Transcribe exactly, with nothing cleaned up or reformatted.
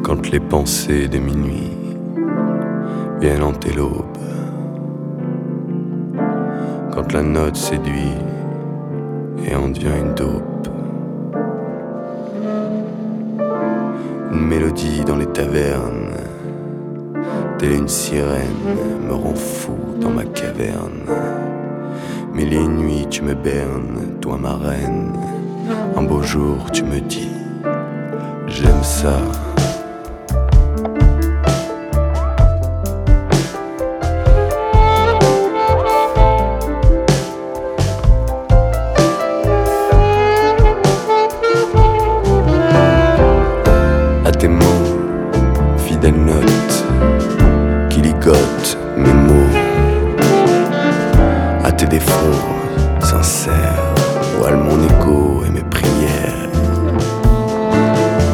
quand les pensées de minuit viennent hanter l'aube, quand la note séduit et en devient une dope, une mélodie dans les tavernes, telle une sirène, me rend fou dans ma caverne. Mille et une nuits tu me bernes, toi ma reine. Un beau jour tu me dis, j'aime ça.